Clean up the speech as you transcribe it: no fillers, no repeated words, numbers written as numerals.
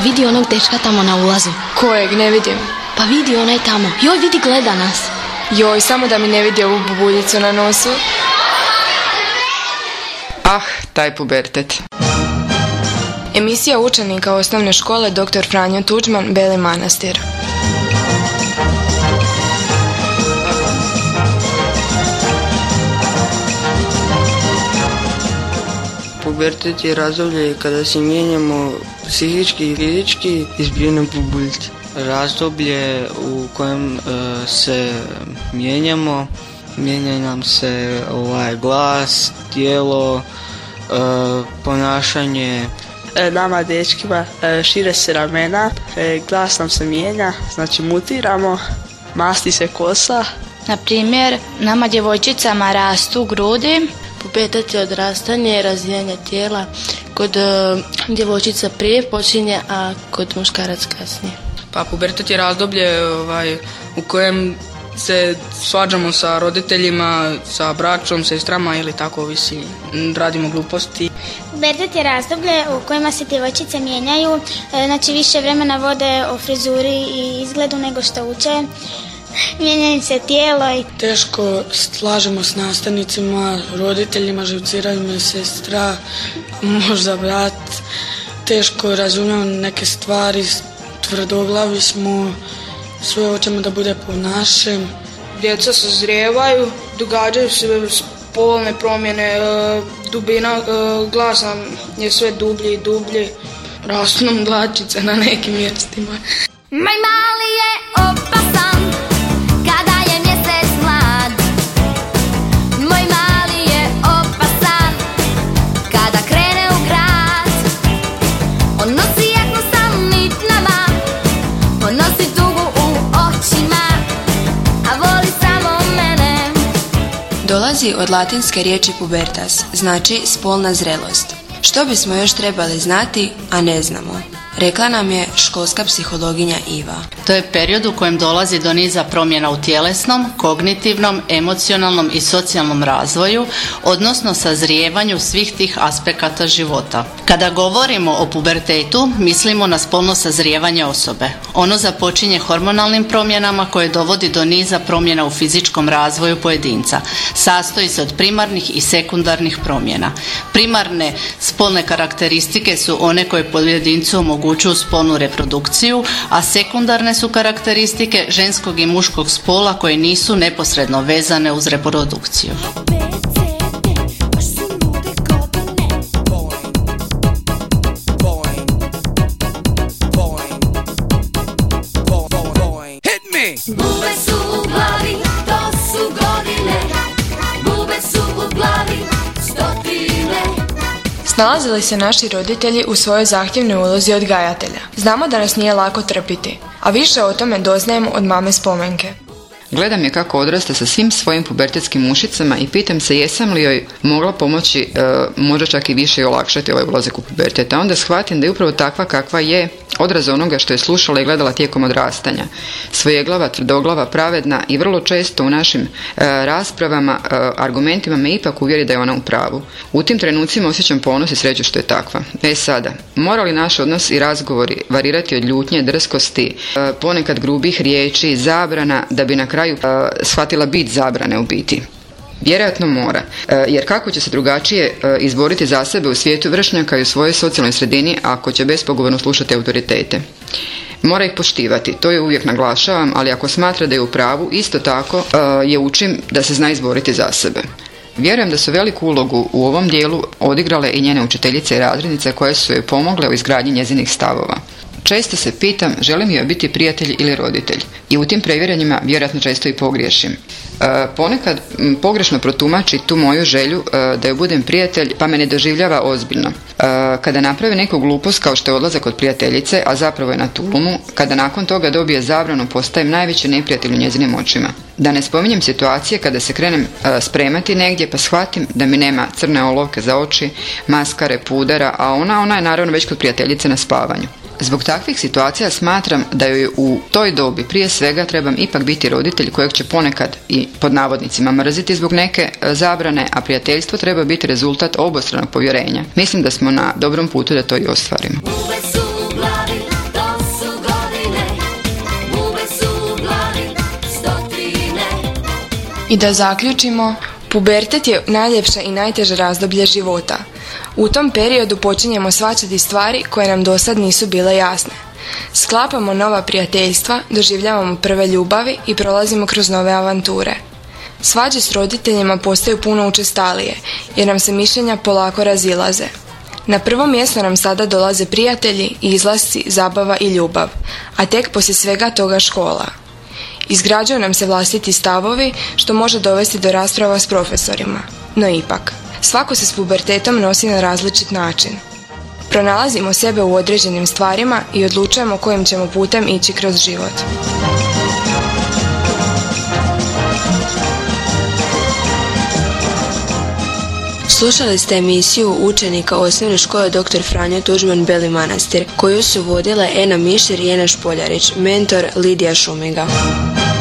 vidi onog dečka tamo na ulazu. Kojeg? Ne vidim. Pa vidi onaj tamo. Joj, vidi, gleda nas. Joj, samo da mi ne vidi ovu bubuljicu na nosu. Ah, taj pubertet. Emisija učenika osnovne škole Dr. Franjo Tuđman, Beli Manastir. Pubertet je razdoblje kada se mijenjamo psihički i fizički i zbrinemo bubuljice. Razdoblje u kojem se mijenja nam se glas, tijelo, ponašanje. Nama dečkima šire se ramena, glas nam se mijenja, znači mutiramo, masti se kosa. Na primjer, nama djevojčicama rastu grudi. Pubertet je odrastanje i razvijanje tijela. Kod djevojčica prije počinje, a kod muškarac kasnije. Pa pubertet je razdoblje u kojem se svađamo sa roditeljima, sa braćom, sestrama ili tako ovisi, radimo gluposti. Pubertet je razdoblje u kojima se djevojčice mijenjaju, znači više vremena vode o frizuri i izgledu nego što uče. Mijenja se tijelo i teško slažemo s nastavnicima, roditeljima, živciraju me sestra, možda brat. Teško razumijemo neke stvari, tvrdoglavi smo, sve hoćemo da bude po našem. Djeca sazrijevaju, događaju se spolne promjene, dubina glasa je sve dublji i dublji, rastu nam dlačice na nekim mjestima. Moj mali je opasan kada je mjesec mlad. Moj mali je opasan kada krene u grad. On nosi jaknu sa nitnama, on nosi tugu u očima, a voli samo mene. Dolazi od latinske riječi pubertas, znači spolna zrelost. Što bismo još trebali znati, a ne znamo? Rekla nam je školska psihologinja Iva. To je period u kojem dolazi do niza promjena u tjelesnom, kognitivnom, emocionalnom i socijalnom razvoju, odnosno sazrijevanju svih tih aspekata života. Kada govorimo o pubertetu, mislimo na spolno sazrijevanje osobe. Ono započinje hormonalnim promjenama koje dovodi do niza promjena u fizičkom razvoju pojedinca. Sastoji se od primarnih i sekundarnih promjena. Primarne spolne karakteristike su one koje pojedincu omogućuju spolnu reprodukciju, a sekundarne su karakteristike ženskog i muškog spola koje nisu neposredno vezane uz reprodukciju. Bube su u glavi, to su godine. Bube su u glavi, stotine. Snalaze li se naši roditelji u svojoj zahtjevnoj ulozi odgajatelja? Znamo da nas nije lako trpiti, a više o tome doznajemo od mame Spomenke. Gledam je kako odrasta sa svim svojim pubertetskim mušicama i pitam se jesam li joj mogla pomoći, možda čak i više i olakšati ovaj ulazak u pubertet. A onda shvatim da je upravo takva kakva je odraz onoga što je slušala i gledala tijekom odrastanja. Svojeglava, tvrdoglava, pravedna i vrlo često u našim raspravama, argumentima me ipak uvjeri da je ona u pravu. U tim trenucima osjećam ponos i sreću što je takva. Sada, mora li naš odnos i razgovori varirati od ljutnje, drskosti, ponekad grubih riječi, zabrana, da bi na kraju shvatila bit zabrane u biti? Vjerojatno mora, jer kako će se drugačije izboriti za sebe u svijetu vršnjaka i u svojoj socijalnoj sredini ako će bespogovorno slušati autoritete? Mora ih poštivati, to je uvijek naglašavam, ali ako smatra da je u pravu, isto tako je učim da se zna izboriti za sebe. Vjerujem da su veliku ulogu u ovom dijelu odigrale i njene učiteljice i razrednice koje su joj pomogle u izgradnji njezinih stavova. Često se pitam želim joj biti prijatelj ili roditelj i u tim provjerenjima vjerojatno često i pogriješim. Ponekad pogrešno protumači tu moju želju da joj budem prijatelj pa me ne doživljava ozbiljno. Kada napravi neku glupost kao što je odlazak od prijateljice, a zapravo je na tulumu, kada nakon toga dobije zabranu postajem najveći neprijatelj u njezinim očima. Da ne spominjem situacije kada se krenem spremati negdje pa shvatim da mi nema crne olovke za oči, maskare, pudera, a ona je naravno već kod prijateljice na spavanju. Zbog takvih situacija smatram da joj u toj dobi prije svega trebam ipak biti roditelj kojeg će ponekad i pod navodnicima mrziti zbog neke zabrane, a prijateljstvo treba biti rezultat obostranog povjerenja. Mislim da smo na dobrom putu da to i ostvarimo. Bube su u glavi, I da zaključimo, pubertet je najljepše i najteže razdoblje života. U tom periodu počinjemo shvaćati stvari koje nam dosad nisu bile jasne. Sklapamo nova prijateljstva, doživljavamo prve ljubavi i prolazimo kroz nove avanture. Svađe s roditeljima postaju puno učestalije, jer nam se mišljenja polako razilaze. Na prvo mjesto nam sada dolaze prijatelji, izlasci, zabava i ljubav, a tek poslije svega toga škola. Izgrađuju nam se vlastiti stavovi, što može dovesti do rasprava s profesorima. No ipak, svako se s pubertetom nosi na različit način. Pronalazimo sebe u određenim stvarima i odlučujemo kojim ćemo putem ići kroz život. Slušali ste emisiju učenika osnovne škole Dr. Franjo Tuđman Beli Manastir, koju su vodile Ena Mišir i Ena Špoljarić, mentor Lidija Šumiga.